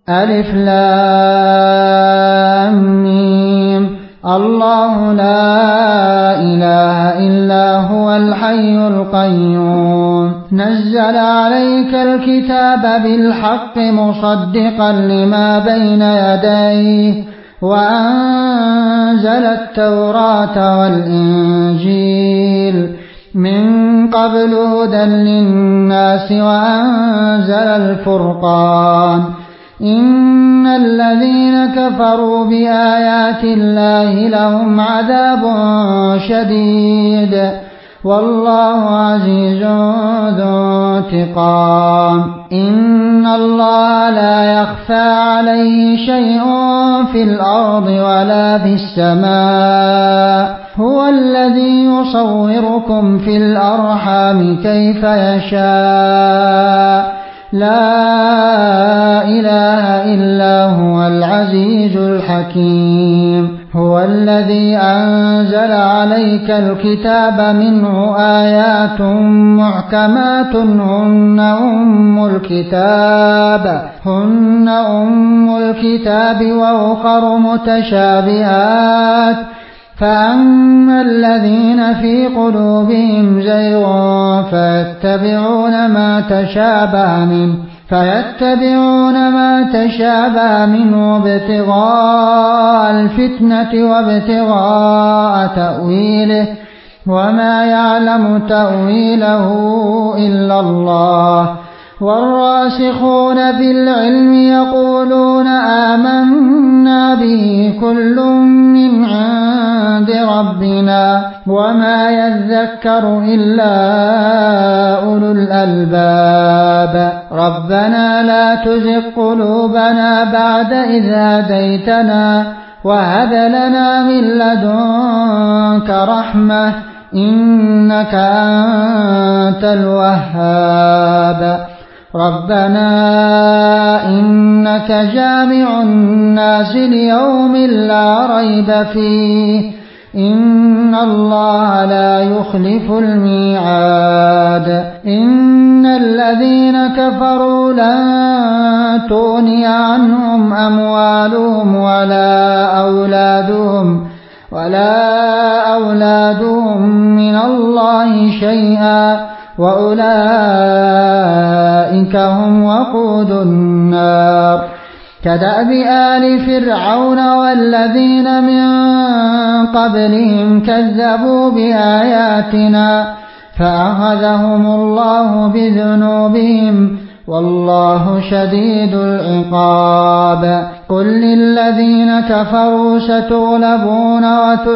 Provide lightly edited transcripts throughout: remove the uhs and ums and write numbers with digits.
ألف لام ميم. الله لا إله إلا هو الحي القيوم نزل عليك الكتاب بالحق مصدقا لما بين يديه وأنزل التوراة والإنجيل من قبل هدى للناس وأنزل الفرقان إن الذين كفروا بآيات الله لهم عذاب شديد والله عزيز ذو انتقام إن الله لا يخفى عليه شيء في الأرض ولا في السماء هو الذي يصوركم في الأرحام كيف يشاء لا إله إلا هو العزيز الحكيم هو الذي أنزل عليك الكتاب منه آيات محكمات هن أم الكتاب وأخر متشابهات فأما الذين في قلوبهم زيغ فيتبعون ما تشابه منه ابتغاء الفتنة وابتغاء تأويله وما يعلم تأويله إلا الله والراسخون في العلم يقولون آمنا به كل من عند ربنا وما يذكر إلا أولو الألباب ربنا لا تزغ قلوبنا بعد إذ هديتنا وهب لنا من لدنك رحمة إنك أنت الوهاب ربنا إنك جامع الناس ليوم لا ريب فيه إن الله لا يخلف الميعاد إن الذين كفروا لن تغني عنهم أموالهم ولا أولادهم من الله شيئا وأولئك هم وقود النار كدأب آل فرعون والذين من قبلهم كذبوا بآياتنا فأخذهم الله بذنوبهم والله شديد العقاب قل للذين كفروا ستغلبون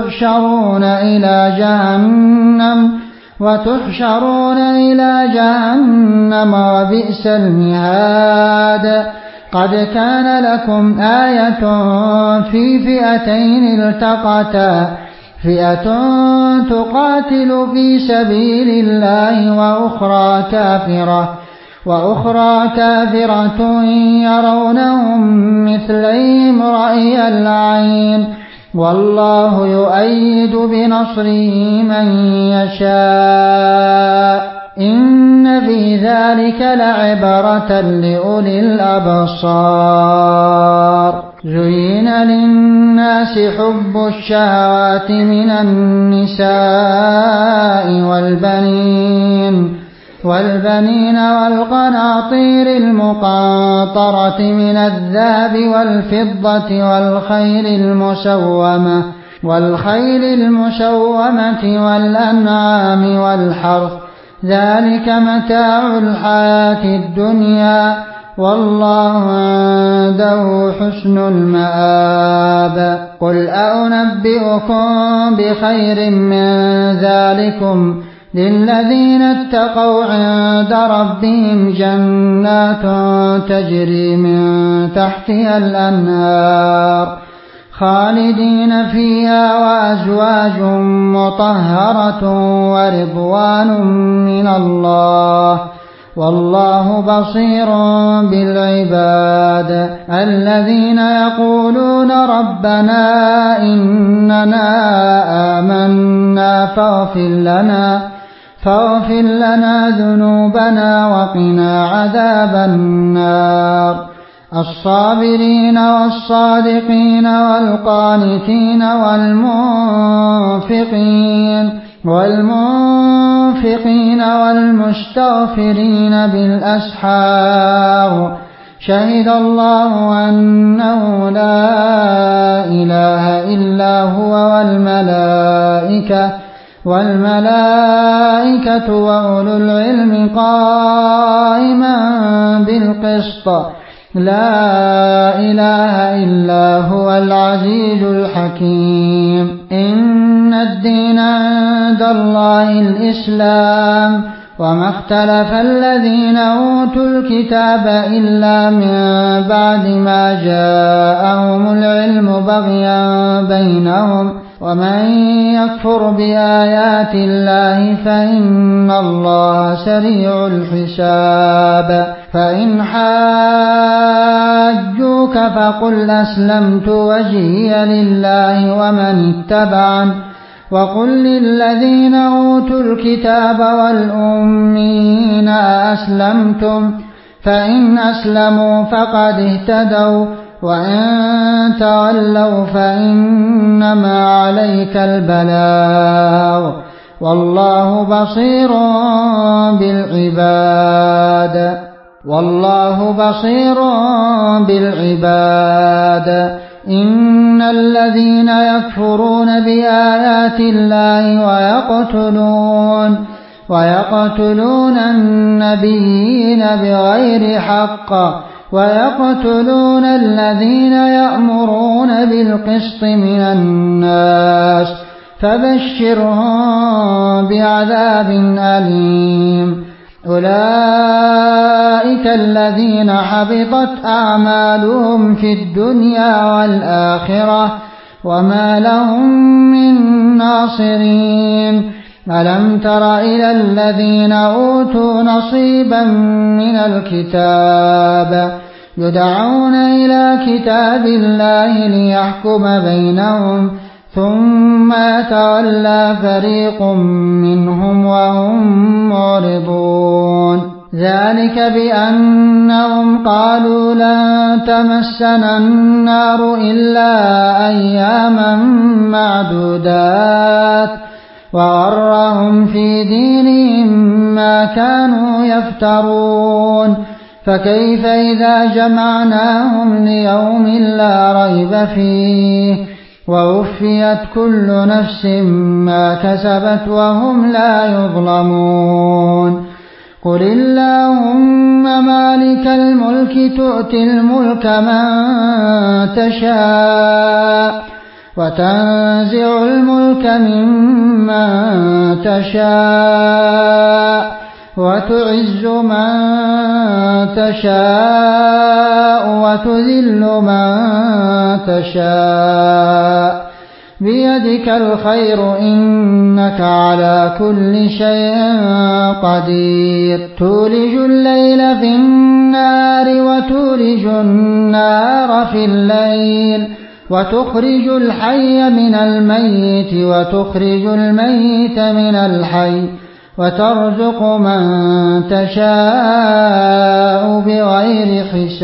وتحشرون إلى جهنم وبئس المهاد قد كان لكم آية في فئتين التقتا فئة تقاتل في سبيل الله وأخرى كافرة يرونهم مثليهم رأي العين والله يؤيد بنصره من يشاء إن في ذلك لعبرة لأولي الأبصار زين للناس حب الشهوات من النساء والبنين والقناطير المقنطرة من الذهب والفضة والخيل المسومة والأنعام والحرث ذلك متاع الحياة الدنيا والله عنده حسن المآب قل أنبئكم بخير من ذلكم للذين اتقوا عند ربهم جنات تجري من تحتها الأنهار خالدين فيها وأزواج مطهرة ورضوان من الله والله بصير بالعباد الذين يقولون ربنا إننا آمنا فاغفر لنا ذنوبنا وقنا عذاب النار الصابرين والصادقين والقانتين والمنفقين والمستغفرين بالأسحار شهد الله أنه لا إله إلا هو والملائكة وأولو العلم قائما بالقسط لا إله إلا هو العزيز الحكيم إن الدين عند الله الإسلام وما اختلف الذين أوتوا الكتاب إلا من بعد ما جاءهم العلم بغيا بينهم ومن يكفر بآيات الله فإن الله سريع الحساب فإن حاجوك فقل أسلمت وجهي لله ومن اتبعن وقل للذين أوتوا الكتاب والأمين أسلمتم فإن أسلموا فقد اهتدوا وإن تولوا فإنما عليك البلاغ والله بصير بالعباد إن الذين يكفرون بآيات الله ويقتلون النبيين بغير حق ويقتلون الذين يأمرون بالقسط من الناس فبشرهم بعذاب أليم أولئك الذين حبطت أعمالهم في الدنيا والآخرة وما لهم من ناصرين ألم تر إلى الذين أوتوا نصيبا من الكتاب يدعون إلى كتاب الله ليحكم بينهم ثم يتولى فريق منهم وهم معرضون ذلك بأنهم قالوا لن تمسنا النار إلا أياما معدودات وغرهم في دينهم ما كانوا يفترون فكيف إذا جمعناهم ليوم لا ريب فيه ووفيت كل نفس ما كسبت وهم لا يظلمون قل اللهم مالك الملك تؤتي الملك من تشاء وتنزع الملك ممن تشاء وتعز من تشاء وتذل من تشاء بيدك الخير إنك على كل شيء قدير تولج الليل في النار وتولج النار في الليل وتخرج الحي من الميت وتخرج الميت من الحي وترزق من تشاء بغير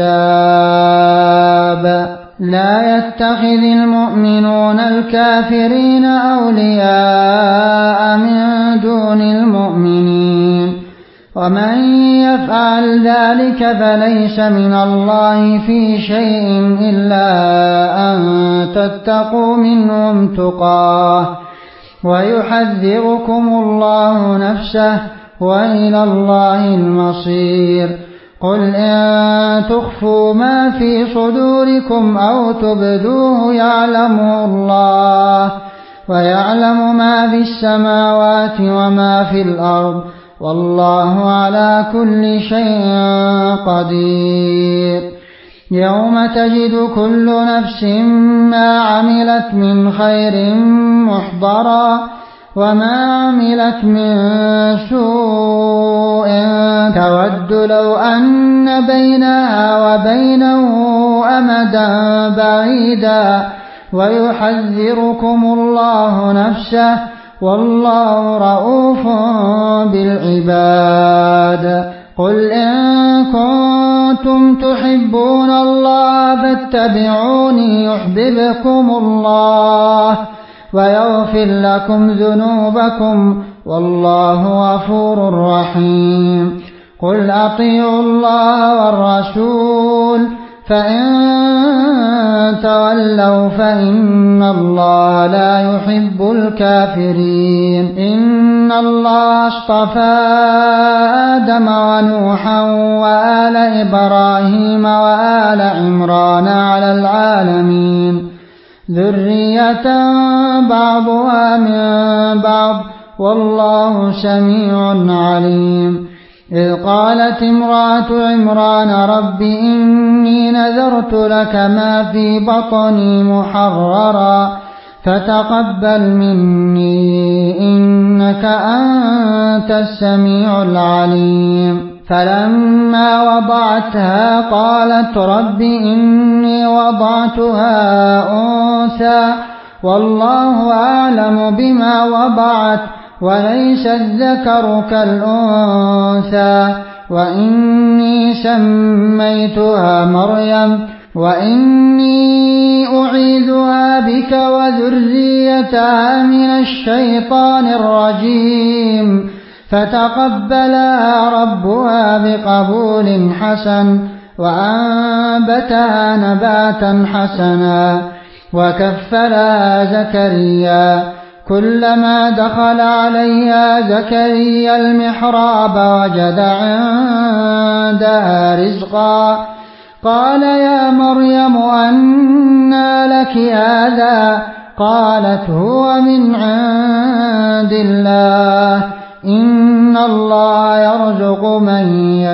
حساب لا يتخذ المؤمنون الكافرين أولياء من دون المؤمنين ومن يفعل ذلك فليس من الله في شيء إلا أن تتقوا منهم تقاه ويحذركم الله نفسه وإلى الله المصير قل إن تخفوا ما في صدوركم أو تبدوه يعلمه الله ويعلم ما في السماوات وما في الأرض والله على كل شيء قدير يوم تجد كل نفس ما عملت من خير محضرا وما عملت من سوء تود لو أن بينها وبينه أمدا بعيدا ويحذركم الله نفسه والله رؤوف بالعباد قل إن كنتم تحبون الله فاتبعوني يحببكم الله ويغفر لكم ذنوبكم والله غفور رحيم قل أطيعوا الله والرسول فإن تولوا فإن الله لا يحب الكافرين إن الله اصطفى آدم ونوحا وآل إبراهيم وآل عمران على العالمين ذرية بعضها من بعض والله سميع عليم إذ قالت امرأة عمران رب إني نذرت لك ما في بطني محررا فتقبل مني إنك أنت السميع العليم فلما وضعتها قالت رب إني وضعتها أنثى والله أعلم بما وضعت وليس الذكر كالأنثى وإني سميتها مريم وإني أعيذها بك وذريتها من الشيطان الرجيم فتقبلها ربها بقبول حسن وأنبتها نباتا حسنا وكفلها زكريا كلما دخل عليها زكريا المحراب وجد عندها رزقا قال يا مريم أنى لك هذا قالت هو من عند الله إن الله يرزق من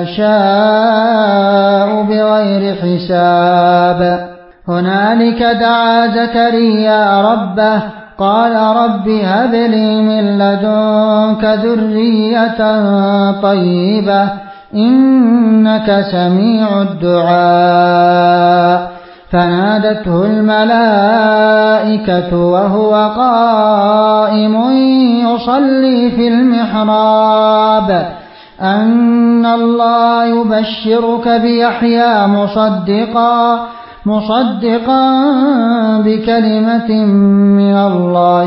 يشاء بغير حساب هنالك دعا زكريا ربه قال رب هب لي من لدنك ذرية طيبة إنك سميع الدعاء فنادته الملائكة وهو قائم يصلي في المحراب أن الله يبشرك بيحيى مصدقا بكلمة من الله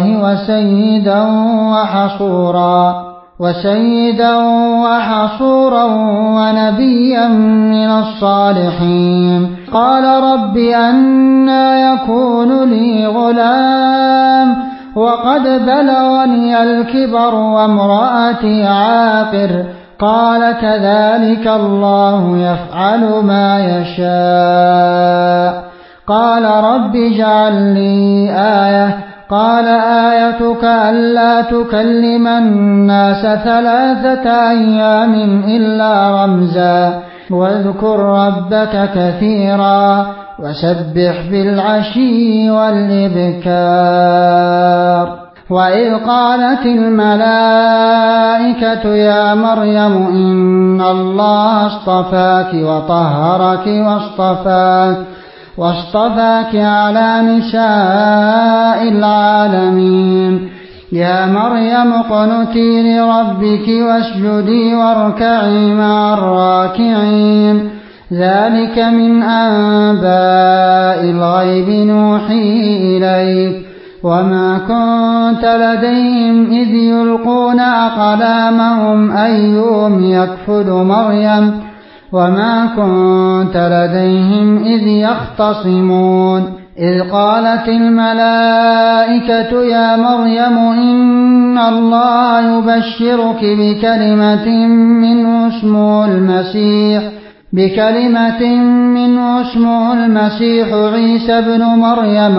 وسيدا وحصورا ونبيا من الصالحين قال رب أنى يكون لي غلام وقد بلغني الكبر وامرأتي عاقر قال كذلك الله يفعل ما يشاء قال رب اجعل لي آية قال آيتك ألا تكلم الناس 3 أيام إلا رمزا واذكر ربك كثيرا وسبح بالعشي والإبكار وإذ قالت الملائكة يا مريم إن الله اصطفاك وطهرك واصطفاك على نساء العالمين يا مريم اقنتي لربك واسجدي واركعي مع الراكعين ذلك من أنباء الغيب نوحيه إليك وما كنت لديهم إذ يلقون أقلامهم أيهم يكفل مريم وما كنت لديهم إذ يختصمون إذ قالت الملائكة يا مريم إن الله يبشرك بكلمة منه اسمه المسيح عيسى بن مريم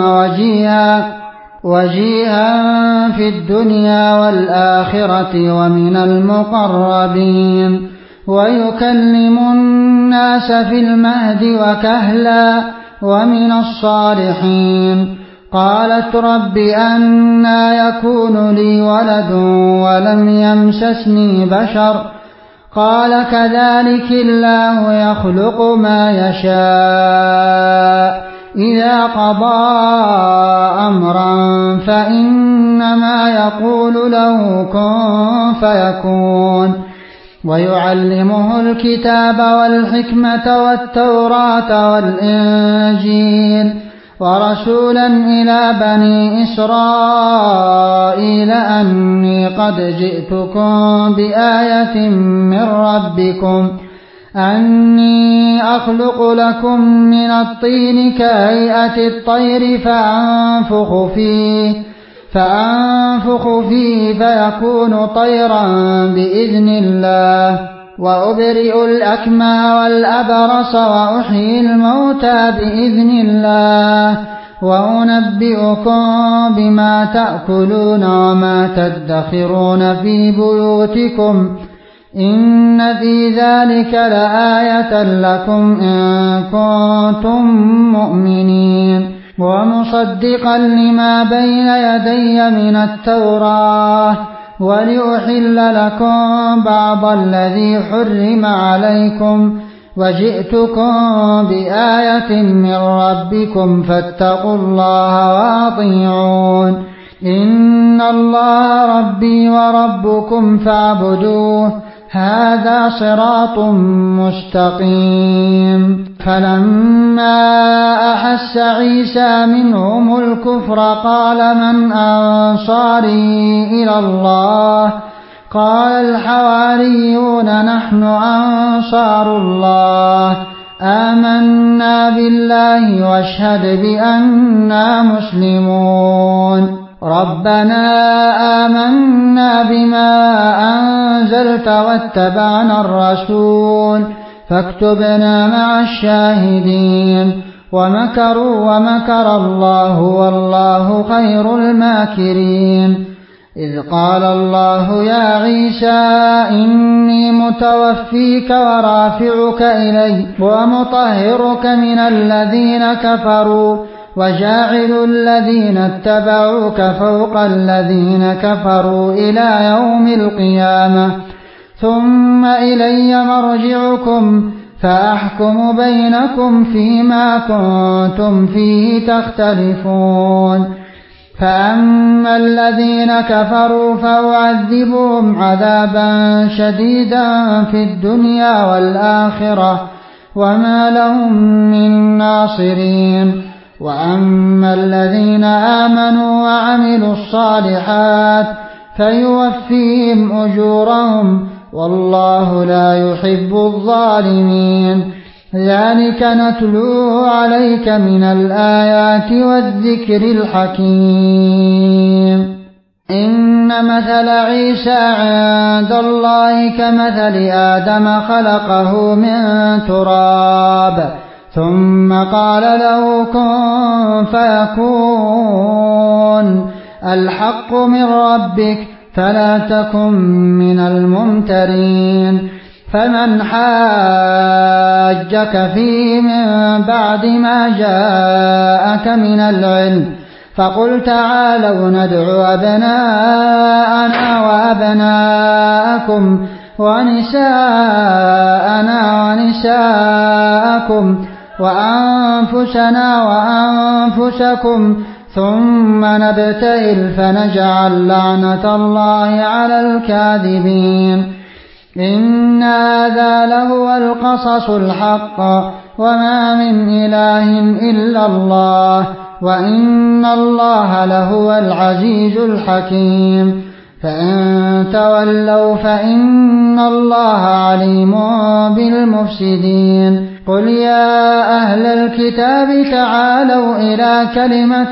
وجيها في الدنيا والآخرة ومن المقربين ويكلم الناس في المهد وكهلا ومن الصالحين قالت رب أنى يكون لي ولد ولم يمسسني بشر قال كذلك الله يخلق ما يشاء إذا قضى أمرا فإنما يقول له كن فيكون ويعلمه الكتاب والحكمة والتوراة والإنجيل ورسولا إلى بني إسرائيل أني قد جئتكم بآية من ربكم أني أخلق لكم من الطين كهيئة الطير فأنفخ فيه فيكون طيرا بإذن الله وأبرئ الأكمى والأبرص وأحيي الموتى بإذن الله وأنبئكم بما تأكلون وما تدخرون في بيوتكم إن في ذلك لآية لكم إن كنتم مؤمنين ومصدقا لما بين يدي من التوراة ولأحل لكم بعض الذي حرم عليكم وجئتكم بآية من ربكم فاتقوا الله وأطيعون إن الله ربي وربكم فاعبدوه هذا صراط مستقيم فلما أحس عيسى منهم الكفر قال من أنصاري إلى الله قال الحواريون نحن أنصار الله آمنا بالله واشهد بأننا مسلمون ربنا آمنا بما أنزلت واتبعنا الرسول فاكتبنا مع الشاهدين ومكروا ومكر الله والله خير الماكرين إذ قال الله يا عيسى إني متوفيك ورافعك إلي ومطهرك من الذين كفروا وجاعل الذين اتبعوك فوق الذين كفروا إلى يوم القيامة ثم إلي مرجعكم فأحكم بينكم فيما كنتم فيه تختلفون فأما الذين كفروا فأعذبهم عذابا شديدا في الدنيا والآخرة وما لهم من ناصرين وأما الذين آمنوا وعملوا الصالحات فيوفيهم أجورهم والله لا يحب الظالمين ذلك نتلوه عليك من الآيات والذكر الحكيم إن مثل عيسى عند الله كمثل آدم خلقه من تراب ثم قال له كن فيكون الحق من ربك فلا تكن من الممترين فمن حاجك فيه من بعد ما جاءك من العلم فقل تعالوا ندعو أبناءنا وأبناءكم ونساءنا ونساءكم وأنفسنا وأنفسكم ثم نبتهل فنجعل لعنة الله على الكاذبين إن هذا لهو القصص الحق وما من إله إلا الله وإن الله لهو العزيز الحكيم فإن تولوا فإن الله عليم بالمفسدين قل يا أهل الكتاب تعالوا إلى كلمة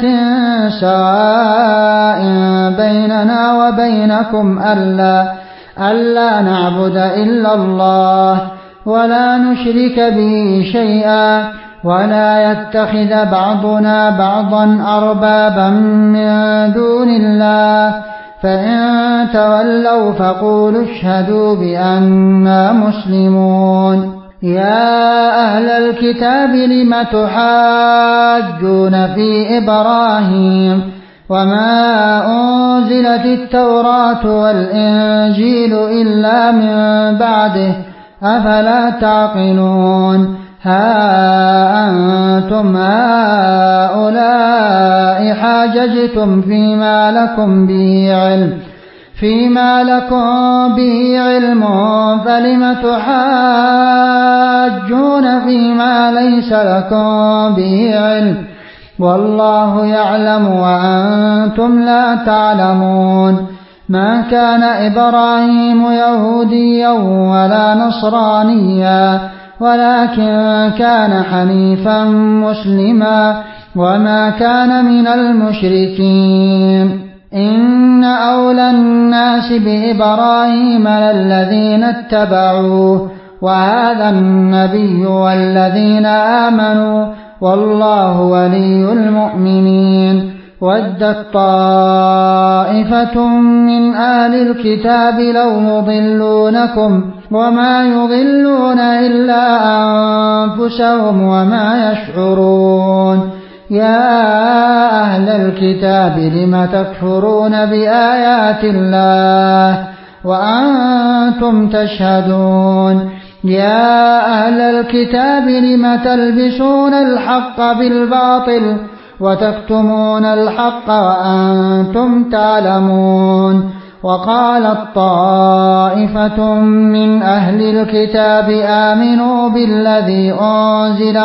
سواء بيننا وبينكم ألا نعبد إلا الله ولا نشرك به شيئا ولا يتخذ بعضنا بعضا أربابا من دون الله فإن تولوا فقولوا اشهدوا بأننا مسلمون يا أهل الكتاب لم تحاجون في إبراهيم وما أنزلت التوراة والإنجيل إلا من بعده أفلا تعقلون ها أنتم هؤلاء حاججتم فيما لكم به علم فيما لكم به علم فلم تحاجون فيما ليس لكم به علم والله يعلم وأنتم لا تعلمون ما كان إبراهيم يهوديا ولا نصرانيا ولكن كان حنيفا مسلما وما كان من المشركين إن أولى الناس بإبراهيم للذين اتبعوه وهذا النبي والذين آمنوا والله ولي المؤمنين ودت طائفة من أهل الكتاب لو يضلونكم وما يضلون إلا أنفسهم وما يشعرون يا أهل الكتاب لم تكفرون بآيات الله وأنتم تشهدون يا أهل الكتاب لم تلبسون الحق بالباطل وتكتمون الحق وأنتم تعلمون وقالت طائفة من أهل الكتاب آمنوا بالذي أنزل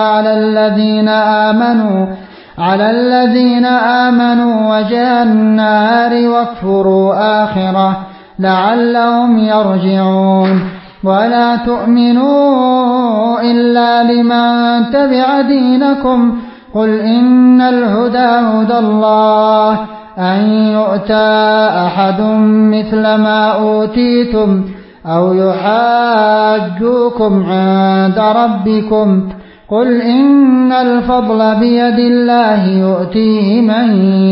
على الذين آمنوا وجه النار واكفروا آخره لعلهم يرجعون ولا تؤمنوا إلا لمن تبع دينكم قل إن الهدى هدى الله أن يؤتى أحد مثل ما أوتيتم أو يحاجوكم عند ربكم قل إن الفضل بيد الله يؤتيه من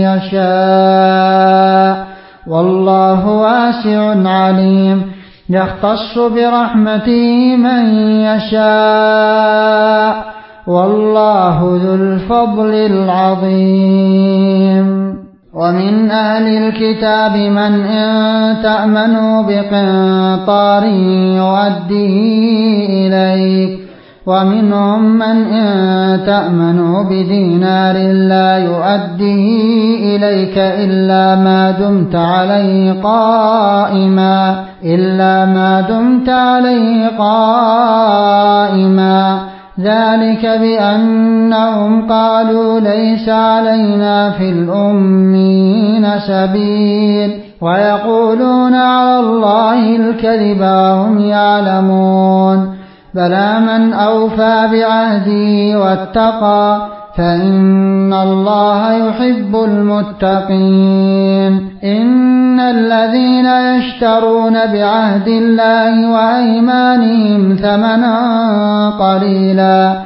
يشاء والله واسع عليم يختص برحمته من يشاء والله ذو الفضل العظيم ومن أهل الكتاب من إن تأمنوا بقنطار يؤديه إليك ومنهم من إن تأمنوا بدينار لا يؤديه إليك إلا ما دمت عليه قائما ذلك بأنهم قالوا ليس علينا في الأمين سبيل ويقولون على الله الكذب وهم يعلمون بلى من أوفى بعهده واتقى فإن الله يحب المتقين إن الذين يشترون بعهد الله وأيمانهم ثمنا قليلا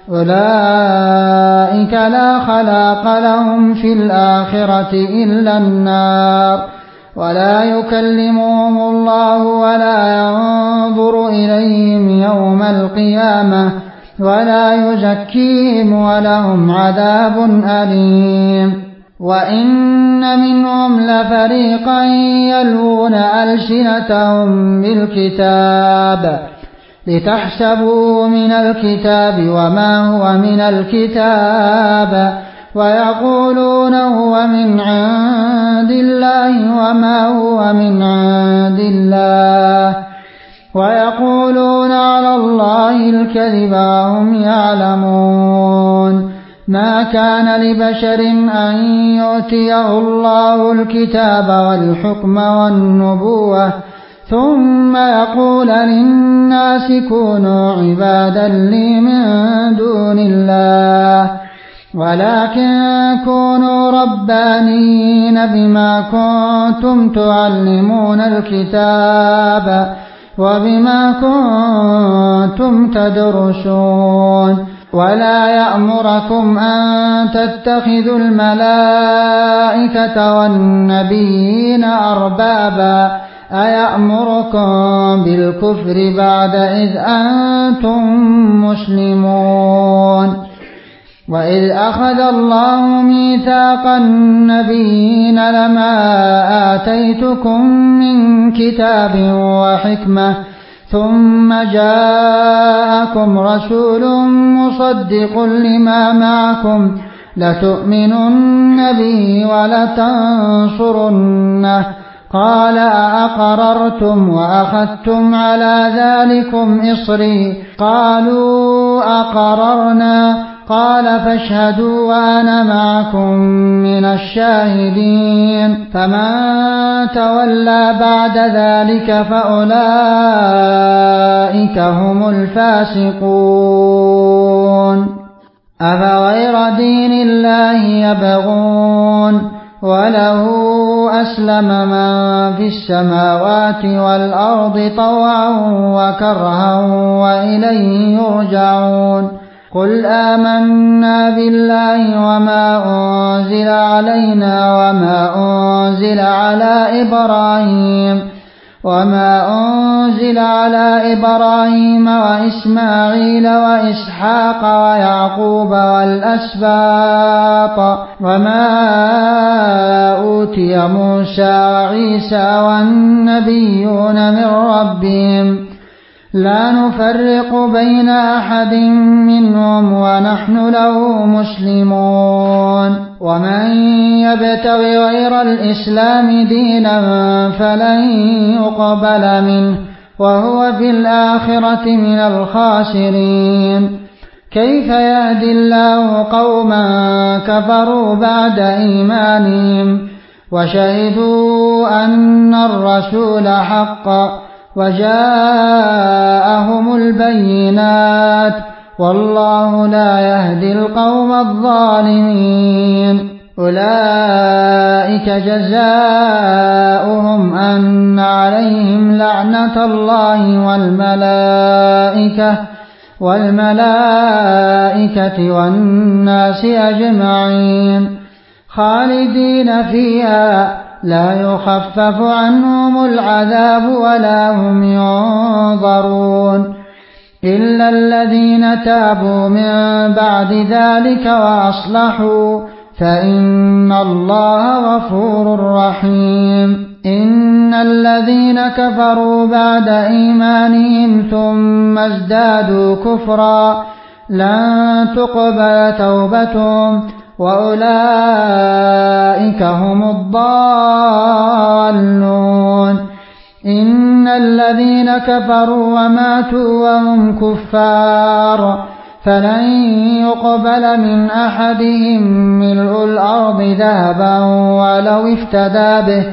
أولئك لا خلاق لهم في الآخرة إلا النار ولا يكلمهم الله ولا ينظر إليهم يوم القيامة ولا يزكيهم ولهم عذاب أليم وإن منهم لفريقا يلوون ألسنتهم بالكتاب لتحسبوه من الكتاب وما هو من الكتاب ويقولون هو من عند الله وما هو من عند الله ويقولون على الله الكذب وهم يعلمون ما كان لبشر أن يؤتيه الله الكتاب والحكم والنبوة ثم يقول للناس كونوا عبادا لي من دون الله ولكن كونوا ربانيين بما كنتم تعلمون الكتاب وبما كنتم تدرسون ولا يأمركم أن تتخذوا الملائكة والنبيين أربابا أيأمركم بالكفر بعد إذ أنتم مسلمون وإذ أخذ الله ميثاق النبيين لما آتيتكم من كتاب وحكمة ثم جاءكم رسول مصدق لما معكم لتؤمنن به ولتنصرنه قال أأقررتم وأخذتم على ذلكم إصري قالوا أقررنا قال فاشهدوا وأنا معكم من الشاهدين فمن تولى بعد ذلك فأولئك هم الفاسقون أفغير دين الله يبغون وله أسلم من في السماوات والأرض طوعا وكرها وإليه يرجعون قل آمنا بالله وما أنزل علينا وما أنزل على إبراهيم وإسماعيل وإسحاق ويعقوب والأسباط وما أوتي موسى وعيسى والنبيون من ربهم لا نفرق بين أحد منهم ونحن له مسلمون ومن يبتغ غير الإسلام دينا فلن يقبل منه وهو في الآخرة من الخاسرين كيف يهدي الله قوما كفروا بعد إيمانهم وشهدوا أن الرسول حق وجاءهم البينات والله لا يهدي القوم الظالمين أولئك جزاؤهم أن عليهم لعنة الله والملائكة والناس أجمعين خالدين فيها لا يخفف عنهم العذاب ولا هم ينظرون إلا الذين تابوا من بعد ذلك وأصلحوا فإن الله غفور رحيم إن الذين كفروا بعد إيمانهم ثم ازدادوا كفرا لن تقبل توبتهم وأولئك هم الضالون إن الذين كفروا وماتوا وهم كفار فلن يقبل من أحدهم ملء الأرض ذهبا ولو افتدى به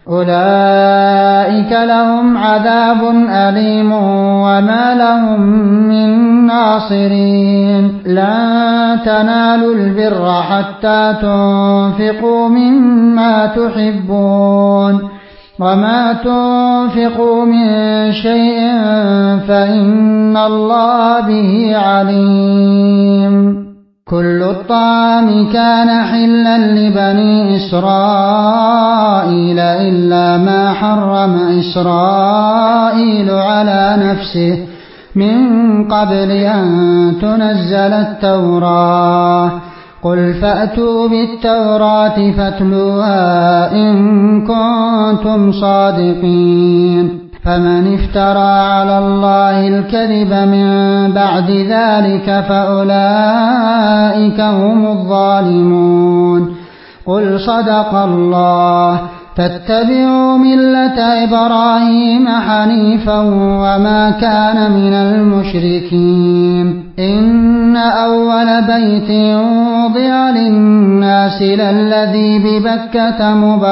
أولئك لهم عذاب أليم وما لهم من ناصرين لن تنالوا البر حتى تنفقوا مما تحبون وما تنفقوا من شيء فإن الله به عليم كل الطعام كان حلا لبني إسرائيل إلا ما حرم إسرائيل على نفسه من قبل أن تنزل التوراة قل فأتوا بالتوراة فاتلوها إن كنتم صادقين فمن افترى على الله الكذب من بعد ذلك فأولئك هم الظالمون قل صدق الله فاتبعوا ملة إبراهيم حنيفا وما كان من المشركين إن أول بيت وضع للناس للذي ببكة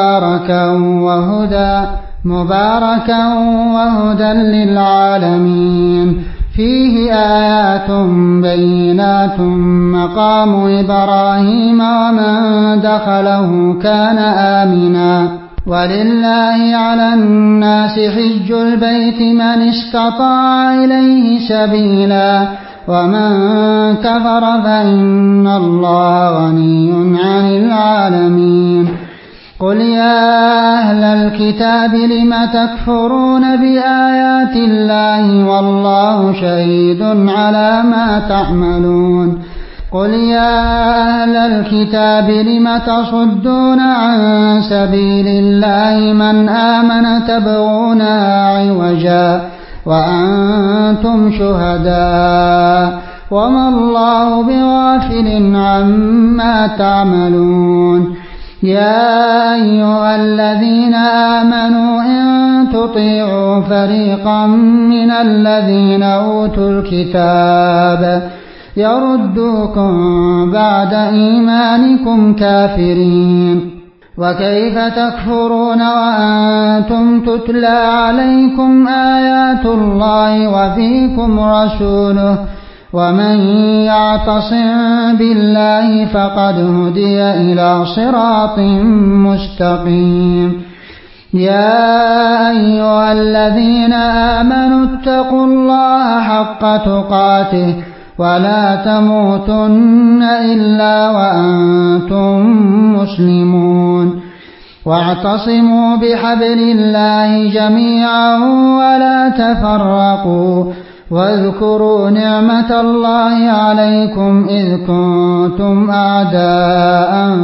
مباركا وهدى للعالمين فيه آيات بينات مقام إبراهيم ومن دخله كان آمنا ولله على الناس حج البيت من استطاع إليه سبيلا ومن كفر فإن الله غني عن العالمين قل يا أهل الكتاب لم تكفرون بآيات الله والله شهيد على ما تعملون قل يا أهل الكتاب لم تصدون عن سبيل الله من آمن تبغونها عوجا وأنتم شهداء وما الله بغافل عما تعملون يا أيها الذين آمنوا إن تطيعوا فريقا من الذين أوتوا الكتاب يردوكم بعد إيمانكم كافرين وكيف تكفرون وأنتم تتلى عليكم آيات الله وفيكم رسوله ومن يعتصم بالله فقد هدي إلى صراط مستقيم يا أيها الذين آمنوا اتقوا الله حق تقاته ولا تموتن إلا وأنتم مسلمون واعتصموا بحبل الله جميعا ولا تفرقوا واذكروا نعمة الله عليكم إذ كنتم أعداء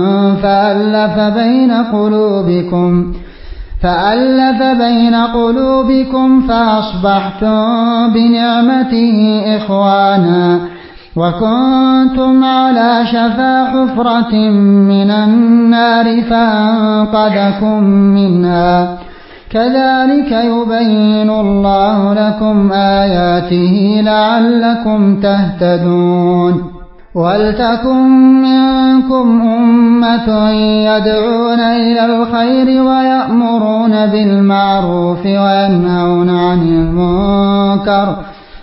فألف بين قلوبكم فأصبحتم بنعمته إخوانا وكنتم على شفا حفرة من النار فأنقذكم منها كذلك يبين الله لكم آياته لعلكم تهتدون ولتكن منكم أمة يدعون إلى الخير ويأمرون بالمعروف وينهون عن المنكر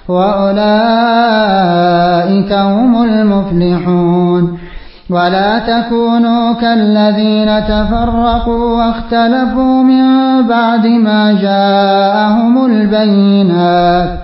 وأولئك هم المفلحون ولا تكونوا كالذين تفرقوا واختلفوا من بعد ما جاءهم البينات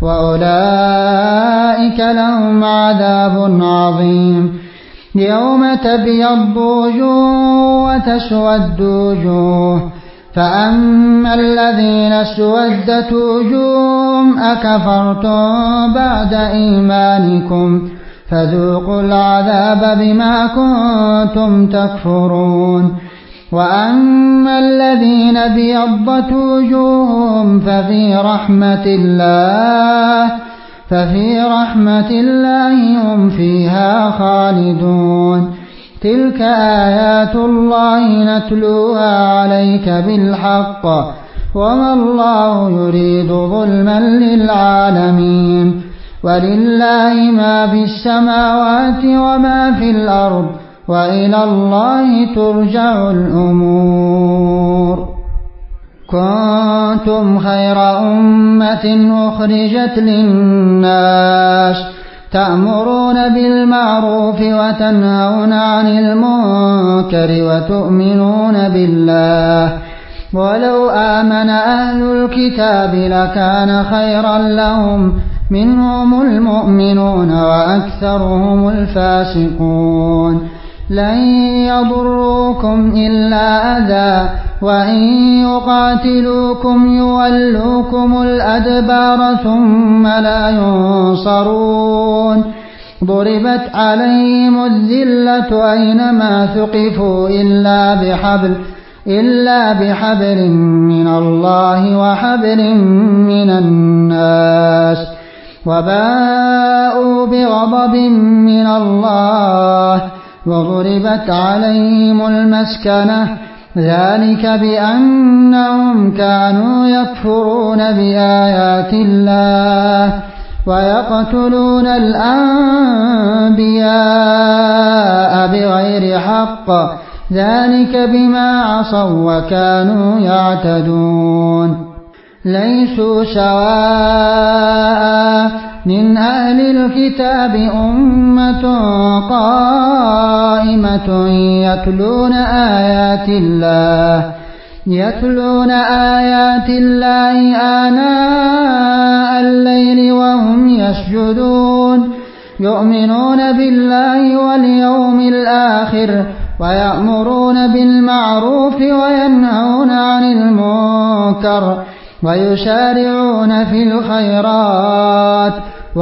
وأولئك لهم عذاب عظيم يوم تبيض وجوه وتسود وجوه فأما الذين اسودت وجوههم أكفرتم بعد إيمانكم فذوقوا العذاب بما كنتم تكفرون وأما الذين ابيضت وجوههم ففي رحمة الله هم فيها خالدون تلك آيات الله نتلوها عليك بالحق وما الله يريد ظلما للعالمين ولله ما في السماوات وما في الأرض وإلى الله ترجع الأمور كنتم خير أمة أخرجت للناس تأمرون بالمعروف وتنهون عن المنكر وتؤمنون بالله ولو آمن أهل الكتاب لكان خيرا لهم منهم المؤمنون وأكثرهم الفاسقون لن يضروكم إلا أذى وإن يقاتلوكم يولوكم الأدبار ثم لا ينصرون ضربت عليهم الذلة أينما ثقفوا إلا بحبل من الله وحبل من الناس وباءوا بغضب من الله وضربت عليهم المسكنة ذلك بأنهم كانوا يكفرون بآيات الله ويقتلون الأنبياء بغير حق ذلك بما عصوا وكانوا يعتدون ليسوا سواء من أهل الكتاب أمة قائمة يتلون آيات الله آناء الليل وهم يسجدون يؤمنون بالله واليوم الآخر ويأمرون بالمعروف وينهون عن المنكر ويسارعون في الخيرات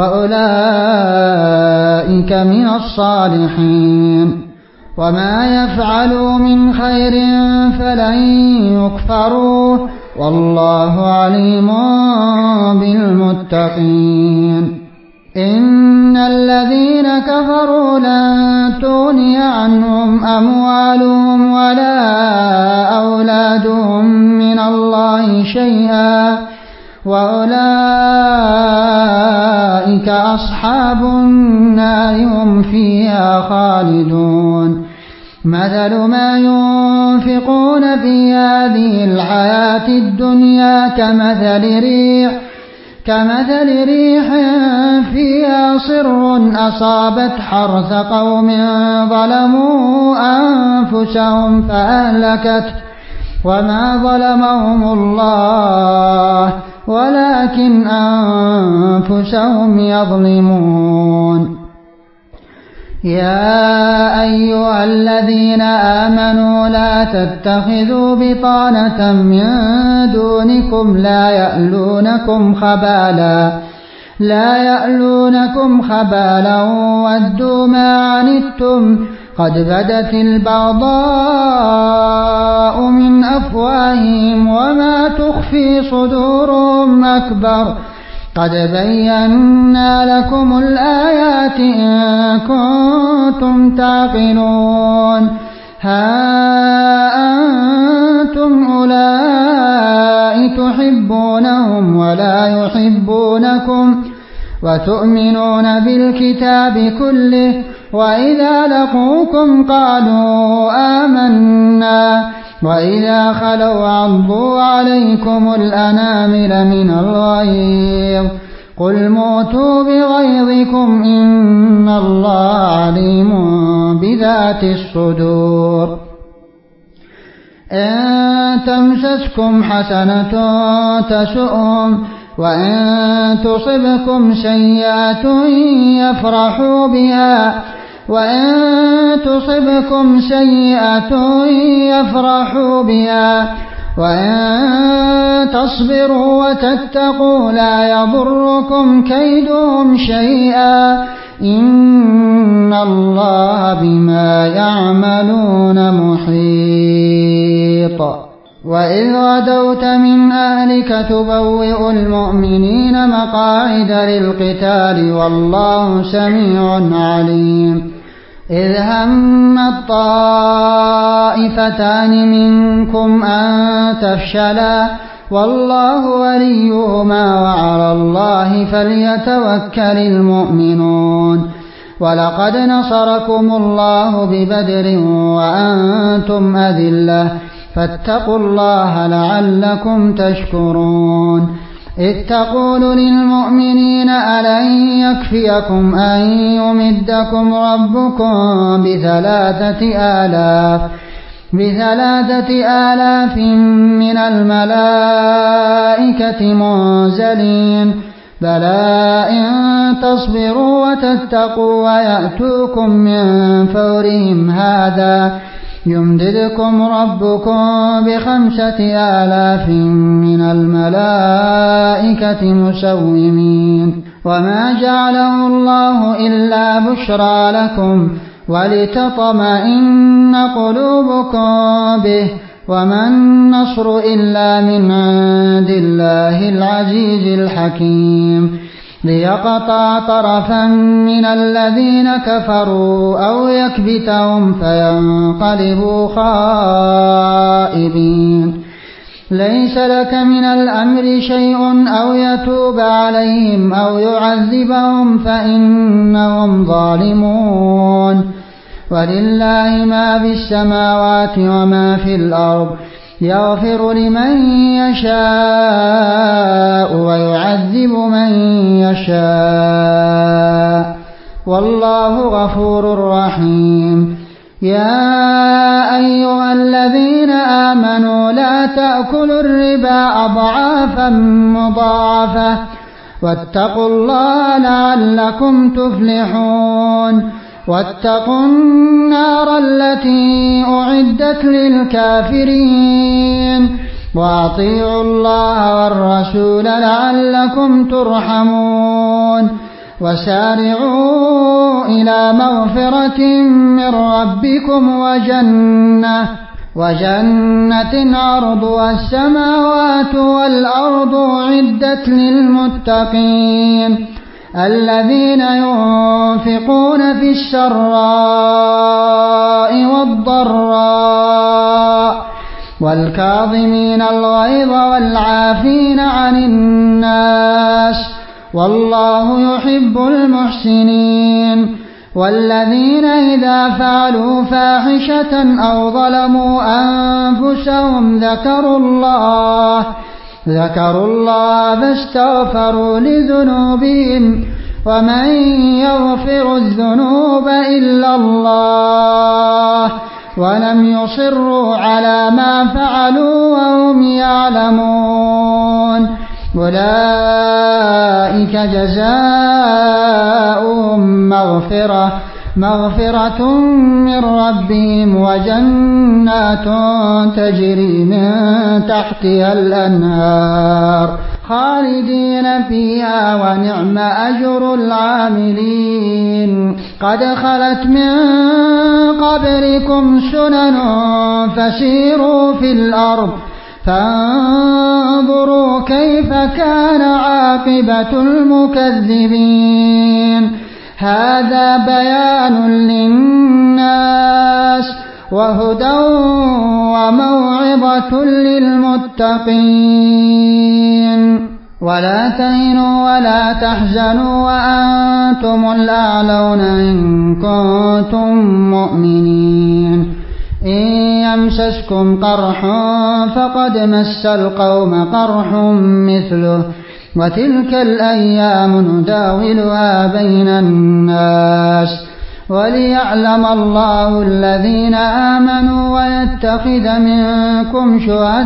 وأولئك من الصالحين وما يفعلوا من خير فلن يكفروه والله عليم بالمتقين إن الذين كفروا لن تغني عنهم أموالهم ولا أولادهم من الله شيئا وأولئك أصحاب النار هم فيها خالدون مثل ما ينفقون في هذه الحياة الدنيا كمثل ريح فيها صر أصابت حرث قوم ظلموا أنفسهم فأهلكته وما ظلمهم الله ولكن أنفسهم يظلمون يا أيها الذين آمنوا لا تتخذوا بطانة من دونكم لا يألونكم خبالا ودوا ما عنتم قد بدت البغضاء من أفواههم وما تخفي صدورهم أكبر قد بينا لكم الآيات إن كنتم تعقلون ها أنتم أولئك تحبونهم ولا يحبونكم وتؤمنون بالكتاب كله وإذا لقوكم قالوا آمنا وإذا خلوا عضوا عليكم الأنامل من الغيظ قل موتوا بغيظكم إن الله عليم بذات الصدور إن تمسسكم حسنة تسؤهم وإن تصبكم سيئة يفرحوا بها وإن تصبروا وتتقوا لا يضركم كيدهم شيئا إن الله بما يعملون محيط وإذ غدوت من أهلك تبوئ المؤمنين مقاعد للقتال والله سميع عليم إذ هم الطائفتان منكم أن تفشلا والله وليهما وعلى الله فليتوكل المؤمنون ولقد نصركم الله ببدر وأنتم أذلة فاتقوا الله لعلكم تشكرون إذ تقول للمؤمنين ألن يكفيكم أن يمدكم ربكم ب3,000 من الملائكة منزلين بلى إن تصبروا وتتقوا ويأتوكم من فورهم هذا يمددكم ربكم ب5,000 من الملائكة مسومين وما جعله الله إلا بشرى لكم ولتطمئن قلوبكم به وما النصر إلا من عند الله العزيز الحكيم ليقطع طرفا من الذين كفروا أو يكبتهم فينقلبوا خائبين ليس لك من الأمر شيء أو يتوب عليهم أو يعذبهم فإنهم ظالمون ولله ما في السماوات وما في الأرض يغفر لمن يشاء ويعذب من يشاء والله غفور رحيم يا أيها الذين آمنوا لا تأكلوا الربا أضعافا مضاعفة واتقوا الله لعلكم تفلحون واتقوا النار التي أعدت للكافرين وأطيعوا الله والرسول لعلكم ترحمون وسارعوا إلى مغفرة من ربكم وجنة عرضها السماوات والأرض أعدت للمتقين الذين ينفقون في السراء والضراء والكاظمين الغيظ والعافين عن الناس والله يحب المحسنين والذين إذا فعلوا فاحشة أو ظلموا أنفسهم ذكروا الله فاستغفروا لذنوبهم ومن يغفر الذنوب إلا الله ولم يصروا على ما فعلوا وهم يعلمون أولئك جزاؤهم مغفرة من ربهم وجنات تجري من تحتها الأنهار خالدين فيها ونعم أجر العاملين قد خلت من قبلكم سنن فسيروا في الأرض فانظروا كيف كان عاقبة المكذبين هذا بيان للناس وهدى وموعظة للمتقين ولا تهنوا ولا تحزنوا وأنتم الأعلون إن كنتم مؤمنين إن يمسسكم قرح فقد مس القوم قرح مثله وتلك الأيام نداولها بين الناس وليعلم الله الذين آمنوا ويتخذ منكم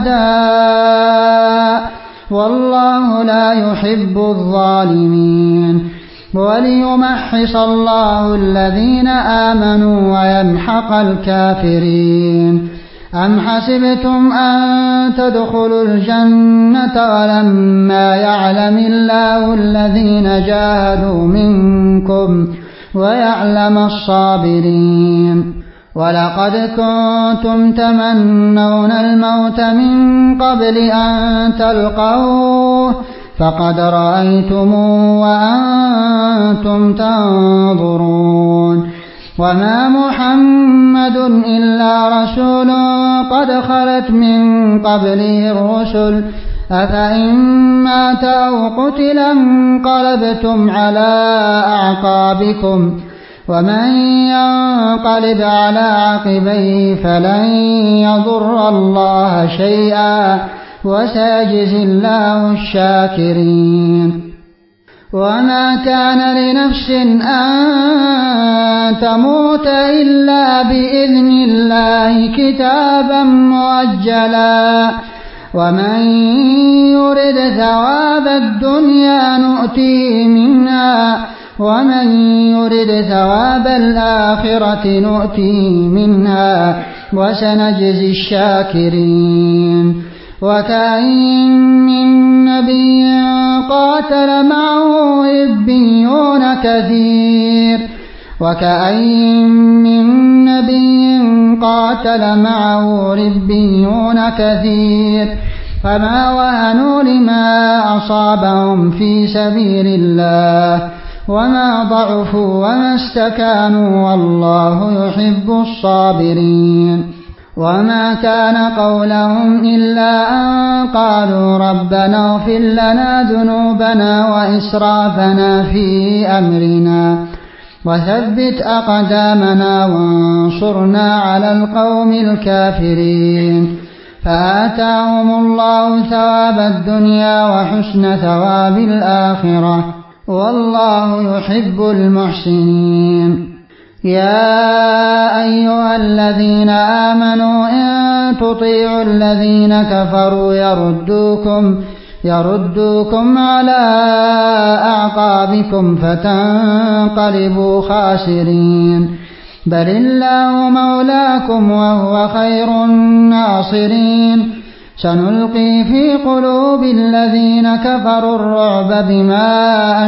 شهداء والله لا يحب الظالمين وليمحص الله الذين آمنوا ويمحق الكافرين أم حسبتم أن تدخلوا الجنة ولما يعلم الله الذين جاهدوا منكم ويعلم الصابرين ولقد كنتم تمنون الموت من قبل أن تلقوه فقد رأيتموه وأنتم تنظرون وما محمد إلا رسول قد خلت من قبله الرسل أفإن مات أو قتل انقلبتم على أعقابكم ومن ينقلب على عقبيه فلن يضر الله شيئا وسيجزي الله الشاكرين وما كان لنفس أن تموت إلا بإذن الله كتابا مؤجلا ومن يرد ثواب الدنيا نؤتيه منها ومن يرد ثواب الآخرة نؤتيه منها وسنجزي الشاكرين وكأين من نبي قاتل معه ربيون كثير وكأين من نبي قاتل معه ربيون كثير فما وهنوا لما أصابهم في سبيل الله وما ضعفوا وما استكانوا والله يحب الصابرين وما كان قولهم إلا أن قالوا ربنا اغفر لنا ذنوبنا وإسرافنا في أمرنا وثبت أقدامنا وانصرنا على القوم الكافرين فآتاهم الله ثواب الدنيا وحسن ثواب الآخرة والله يحب المحسنين يا أيها الذين آمنوا إن تطيعوا الذين كفروا يردوكم على أعقابكم فتنقلبوا خاسرين بل الله مولاكم وهو خير الناصرين سنلقي في قلوب الذين كفروا الرعب بما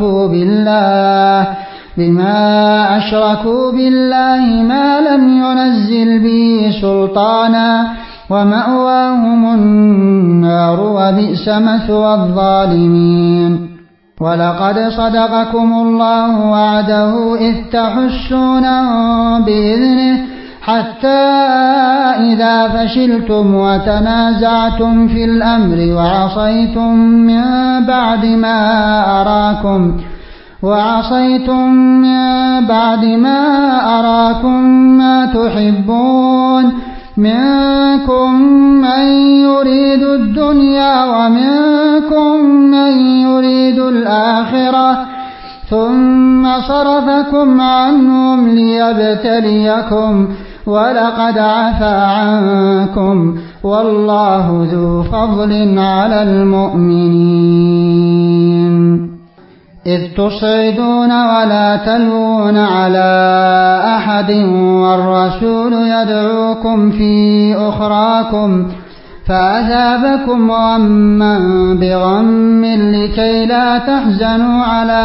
أشركوا بالله ما لم ينزل به سلطانا ومأواهم النار وبئس مثوى الظالمين ولقد صدقكم الله وعده إذ تحسونهم بإذنه حتى إذا فشلتم وتنازعتم في الأمر وعصيتم من بعد ما أراكم ما تحبون منكم من يريد الدنيا ومنكم من يريد الآخرة ثم صرفكم عنهم ليبتليكم ولقد عفا عنكم والله ذو فضل على المؤمنين إذ تصعدون ولا تلوون على أحد والرسول يدعوكم في أخراكم فأثابكم غما بغم لكي لا تحزنوا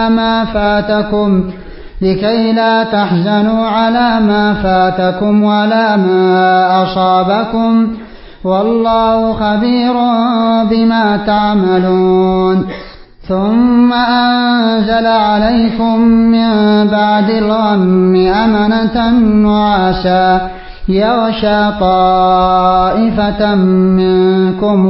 على ما فاتكم ولا ما أصابكم والله خبير بما تعملون ثم أنزل عليكم من بعد الغم أمنة نعاسا يغشى طائفة منكم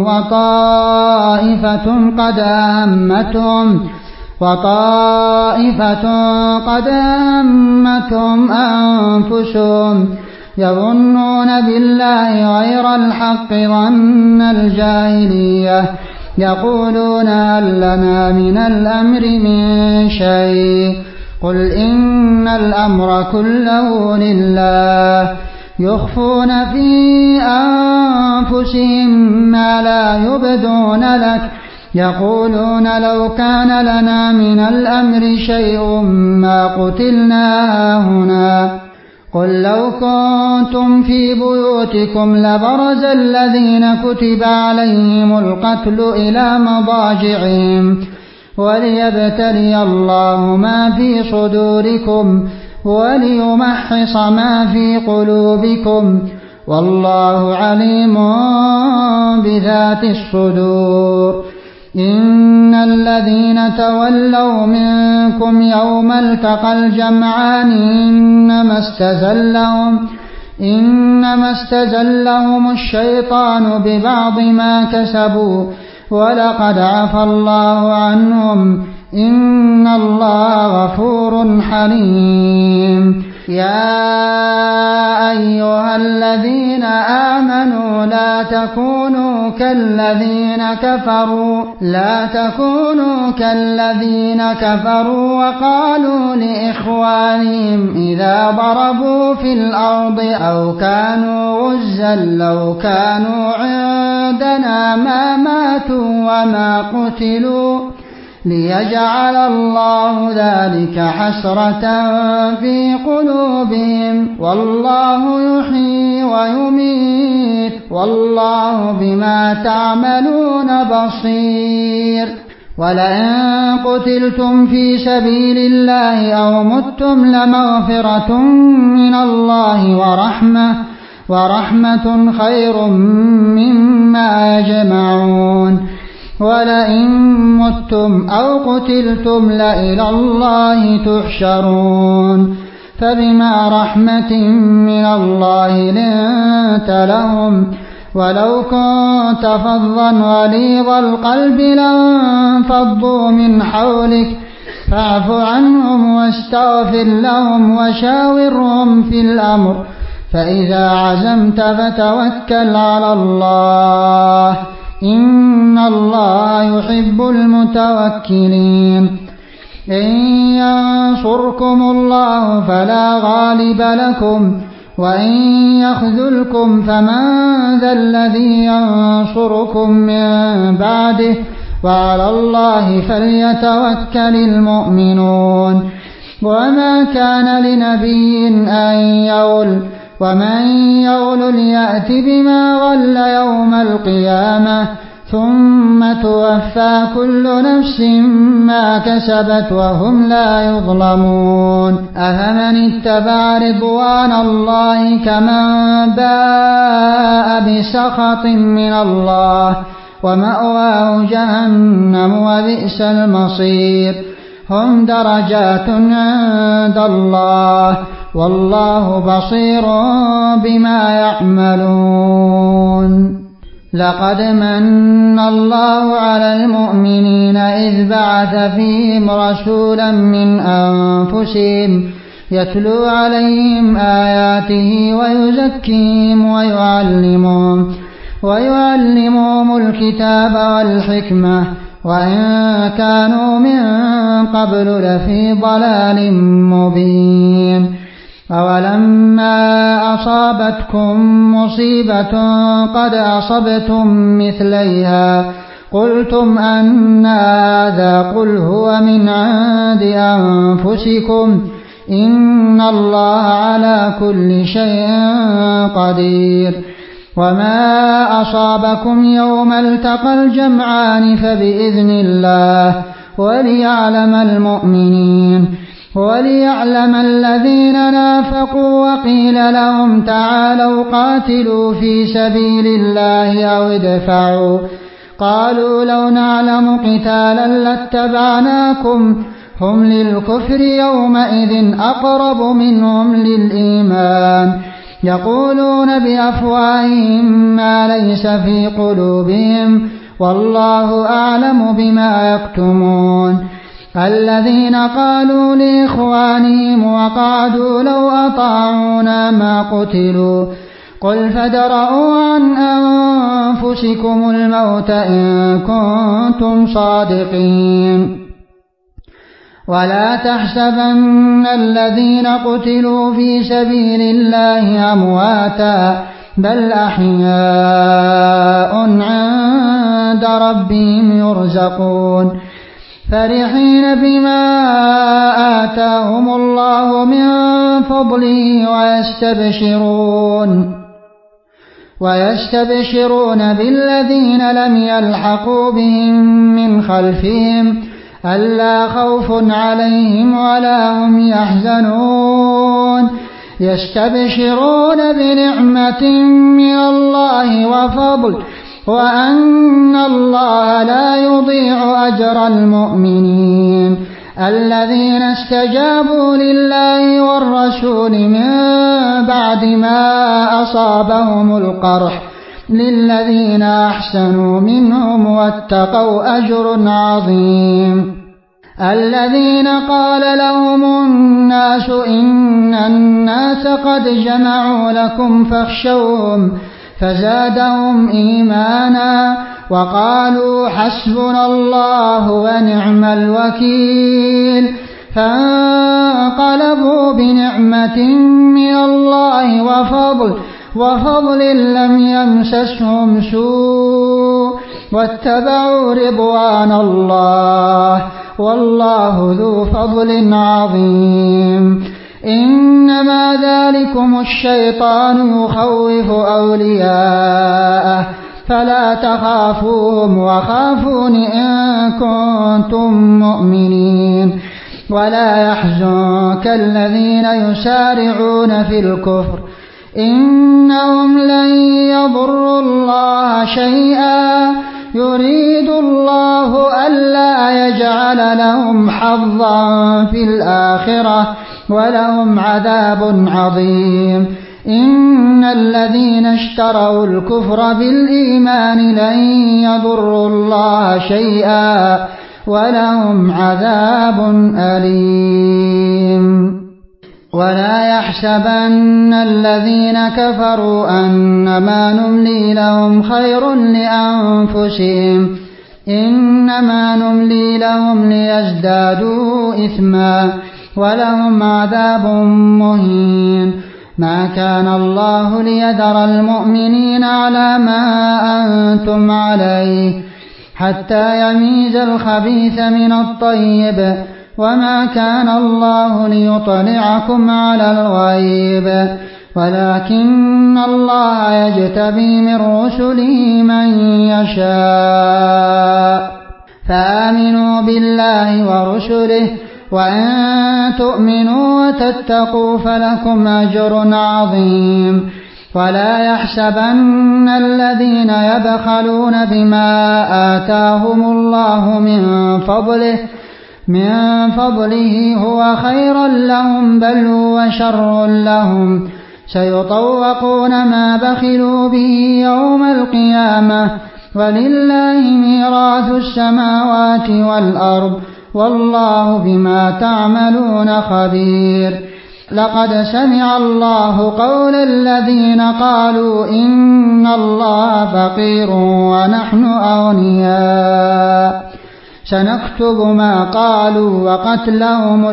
وطائفة قد أهمتهم أنفسهم يظنون بالله غير الحق ظن الجاهلية يقولون هل لنا من الأمر من شيء قل إن الأمر كله لله يخفون في أنفسهم ما لا يبدون لك يقولون لو كان لنا من الأمر شيء ما قتلنا هنا قل لو كنتم في بيوتكم لبرز الذين كتب عليهم القتل إلى مضاجعهم وليبتلي الله ما في صدوركم وليمحص ما في قلوبكم والله عليم بذات الصدور إن الذين تولوا منكم يوم التقى الجمعان إنما استزلهم الشيطان ببعض ما كسبوا ولقد عفى الله عنهم إن الله غفور حليم يا أيها الذين آمنوا لا تكونوا كالذين كفروا وقالوا لإخوانهم إذا ضربوا في الأرض أو كانوا غزا لو كانوا عندنا ما ماتوا وما قتلوا ليجعل الله ذلك حسرة في قلوبهم والله يحيي ويميت والله بما تعملون بصير ولئن قتلتم في سبيل الله أو متم لمغفرة من الله ورحمة خير مما يجمعون ولئن متم أو قتلتم لإلى الله تحشرون فبما رحمة من الله لنت لهم ولو كنت فظا غليظ القلب لانفضوا من حولك فاعف عنهم واستغفر لهم وشاورهم في الأمر فإذا عزمت فتوكل على الله إن الله يحب المتوكلين إن ينصركم الله فلا غالب لكم وإن يخذلكم فمن ذا الذي ينصركم من بعده وعلى الله فليتوكل المؤمنون وما كان لنبي أن يغل ومن يغل يأت بما غل يوم القيامة ثم توفى كل نفس ما كسبت وهم لا يظلمون أفمن اتبع رضوان الله كمن باء بسخط من الله ومأواه جهنم وبئس المصير هم درجات عند الله والله بصير بما يعملون لقد من الله على المؤمنين إذ بعث فيهم رسولا من أنفسهم يتلو عليهم آياته ويزكيهم ويعلمهم الكتاب والحكمة وإن كانوا من قبل لفي ضلال مبين أولما أصابتكم مصيبة قد أصبتم مثليها قلتم أن هذا قل هو من عند أنفسكم إن الله على كل شيء قدير وما أصابكم يوم التقى الجمعان فبإذن الله وليعلم الذين نافقوا وقيل لهم تعالوا قاتلوا في سبيل الله أو ادفعوا قالوا لو نعلم قتالا لاتبعناكم هم للكفر يومئذ أقرب منهم للإيمان يقولون بأفواههم ما ليس في قلوبهم والله أعلم بما يكتمون الذين قالوا لإخوانهم وقعدوا لو أطاعونا ما قتلوا قل فادرءوا عن أنفسكم الموت إن كنتم صادقين ولا تحسبن الذين قتلوا في سبيل الله أمواتا بل أحياء عند ربهم يرزقون فرحين بما آتاهم الله من فضله ويستبشرون بالذين لم يلحقوا بهم من خلفهم ألا خوف عليهم ولا هم يحزنون يستبشرون بنعمة من الله وفضل وأن الله لا يضيع أجر المؤمنين الذين استجابوا لله والرسول من بعد ما أصابهم القرح للذين أحسنوا منهم واتقوا أجر عظيم الذين قال لهم الناس إن الناس قد جمعوا لكم فاخشوهم فزادهم إيمانا وقالوا حسبنا الله ونعم الوكيل فانقلبوا بنعمة من الله وفضل لم يمسسهم سوء واتبعوا رضوان الله والله ذو فضل عظيم إنما ذلكم الشيطان يخوف أولياءه فلا تخافوهم وخافون إن كنتم مؤمنين ولا يحزنك الذين يسارعون في الكفر إنهم لن يضروا الله شيئا يريد الله ألا يجعل لهم حظا في الآخرة ولهم عذاب عظيم إن الذين اشتروا الكفر بالإيمان لن يضروا الله شيئا ولهم عذاب أليم ولا يحسبن الذين كفروا أنما نملي لهم خير لأنفسهم إنما نملي لهم ليزدادوا إثما ولهم عذاب مهين ما كان الله ليذر المؤمنين على ما أنتم عليه حتى يميز الخبيث من الطيب وما كان الله ليطلعكم على الغيب ولكن الله يجتبي من رسله من يشاء فآمنوا بالله ورسله وإن تؤمنوا وتتقوا فلكم أجر عظيم ولا يحسبن الذين يبخلون بما آتاهم الله من فضله هو خيرا لهم بل هو شر لهم سيطوقون ما بخلوا به يوم القيامة ولله ميراث السماوات والأرض والله بما تعملون خبير. لقد سمع الله قول الذين قالوا إن الله فقير ونحن أغنياء سنكتب ما قالوا وقتلهم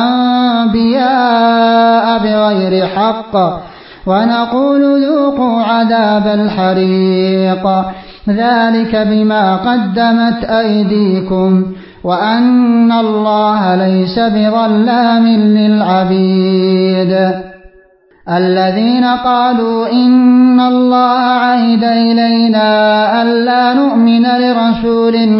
الأنبياء بغير حق ونقول ذوقوا عذاب الحريق ذلك بما قدمت أيديكم وأن الله ليس بظلام للعبيد. الذين قالوا إن الله عهد إلينا ألا نؤمن لرسول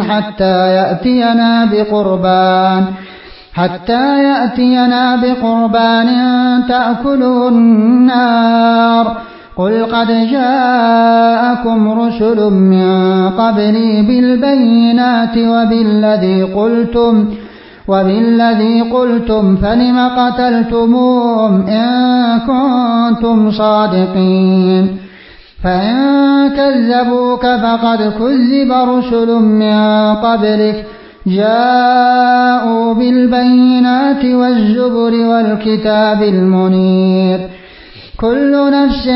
حتى يأتينا بقربان تأكله النار قل قد جاءكم رسل من قبلي بالبينات وبالذي قلتم فلم قتلتموهم إن كنتم صادقين فإن كذبوك فقد كذب رسل من قبلك جاءوا بالبينات والزبر والكتاب المنير كل نفس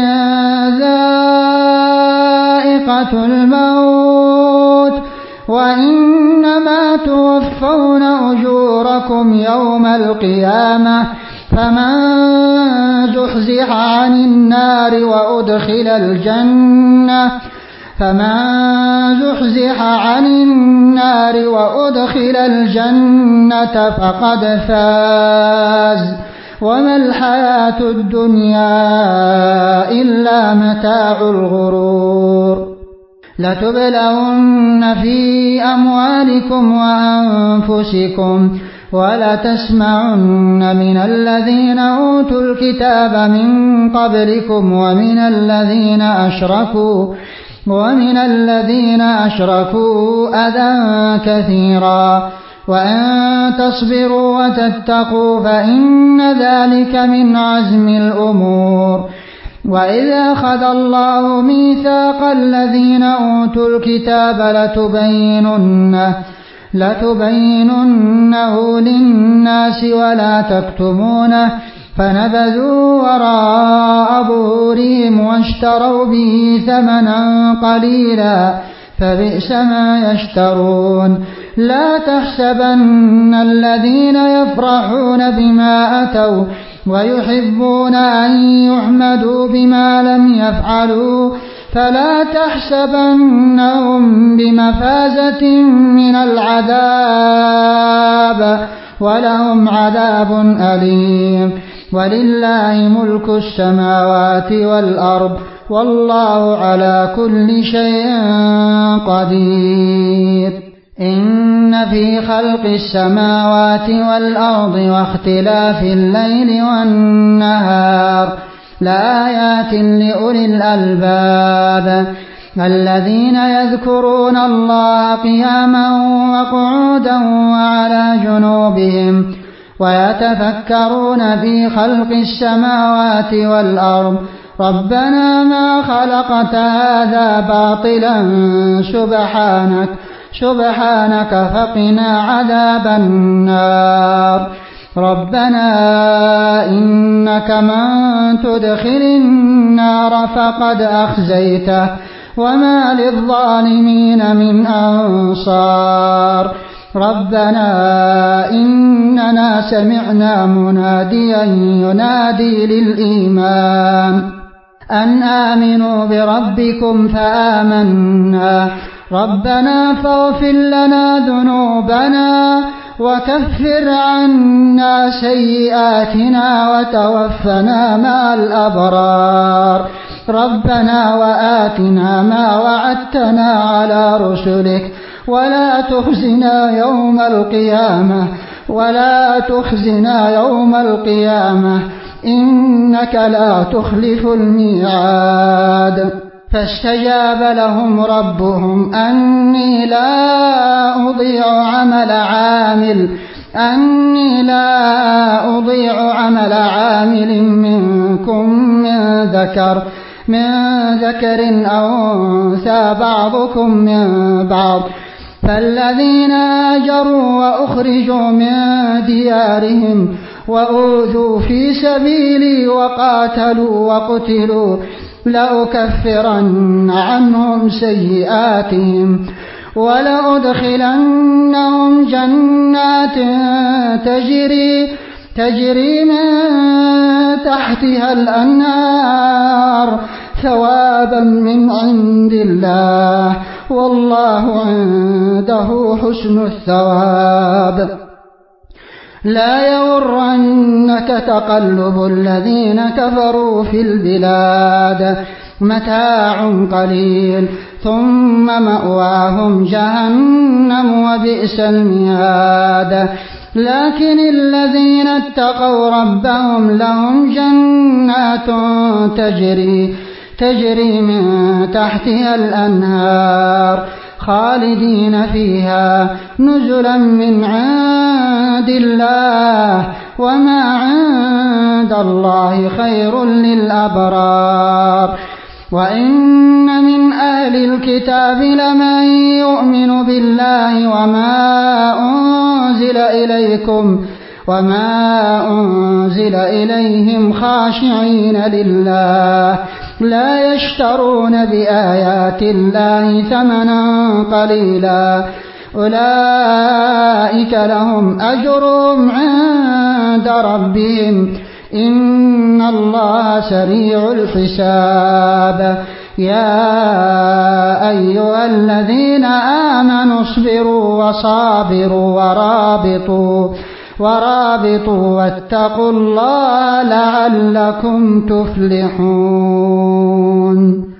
ذائقة الموت وإنما توفون أجوركم يوم القيامة فمن زحزح عن النار وأدخل الجنة فقد فاز وما الحياة الدنيا إلا متاع الغرور. لتبلغن في أموالكم وأنفسكم ولتسمعن من الذين أوتوا الكتاب من قبلكم ومن الذين أشركوا أذى كثيرا وأن تصبروا وتتقوا فإن ذلك من عزم الأمور. وإذا أخذ الله ميثاق الذين أوتوا الكتاب لتبيننه للناس ولا تكتمونه فنبذوا وراء ظهورهم واشتروا به ثمنا قليلا فبئس ما يشترون. لا تحسبن الذين يفرحون بما أتوا ويحبون أن يحمدوا بما لم يفعلوا فلا تحسبنهم بمفازة من العذاب ولهم عذاب أليم. ولله ملك السماوات والأرض والله على كل شيء قدير. إن في خلق السماوات والأرض واختلاف الليل والنهار لآيات لأولي الألباب الذين يذكرون الله قياما وقعودا وعلى جنوبهم ويتفكرون في خلق السماوات والأرض ربنا ما خلقت هذا باطلا سبحانك فقنا عذاب النار. ربنا إنك من تدخل النار فقد أخزيته وما للظالمين من أنصار. ربنا إننا سمعنا مناديا ينادي للإيمان أن آمنوا بربكم فآمنا ربنا فاغفر لنا ذنوبنا وكفر عنا سيئاتنا وتوفنا مع الأبرار. ربنا وآتنا ما وعدتنا على رسلك ولا تخزنا يوم القيامة إنك لا تخلف الميعاد. فاستجاب لهم ربهم أني لا أضيع عمل عامل منكم من ذكر أو أنثى بعضكم من بعض. فالذين هاجروا وأخرجوا من ديارهم وأوذوا في سبيلي وقاتلوا وقتلوا لأكفرن عنهم سيئاتهم ولأدخلنهم جنات تجري من تحتها الأنهار ثوابا من عند الله والله عنده حسن الثواب. لا يغرنك تقلب الذين كفروا في البلاد متاع قليل ثم مأواهم جهنم وبئس المهاد. لكن الذين اتقوا ربهم لهم جنات تجري من تحتها الأنهار خالدين فيها نزلا من عند الله وما عند الله خير للأبرار. وإن من أهل الكتاب لمن يؤمن بالله وما أنزل إليهم خاشعين لله لا يشترون بآيات الله ثمنا قليلا أولئك لهم أجرهم عند ربهم إن الله سريع الحساب. يا أيها الذين آمنوا اصبروا وصابروا ورابطوا واتقوا الله لعلكم تفلحون.